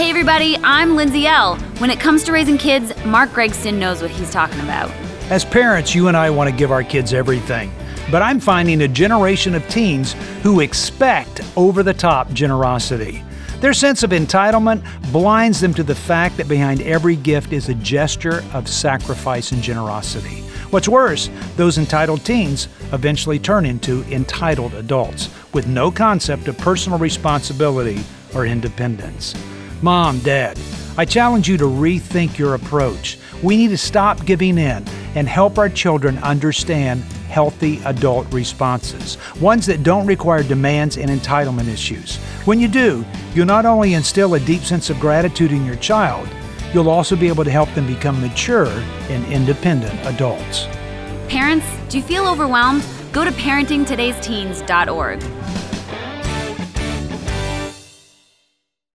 Hey everybody, I'm Lindsay L. When it comes to raising kids, Mark Gregston knows what he's talking about. As parents, you and I want to give our kids everything. But I'm finding a generation of teens who expect over-the-top generosity. Their sense of entitlement blinds them to the fact that behind every gift is a gesture of sacrifice and generosity. What's worse, those entitled teens eventually turn into entitled adults with no concept of personal responsibility or independence. Mom, Dad, I challenge you to rethink your approach. We need to stop giving in and help our children understand healthy adult responses, ones that don't require demands and entitlement issues. When you do, you'll not only instill a deep sense of gratitude in your child, you'll also be able to help them become mature and independent adults. Parents, do you feel overwhelmed? Go to parentingtodaysteens.org.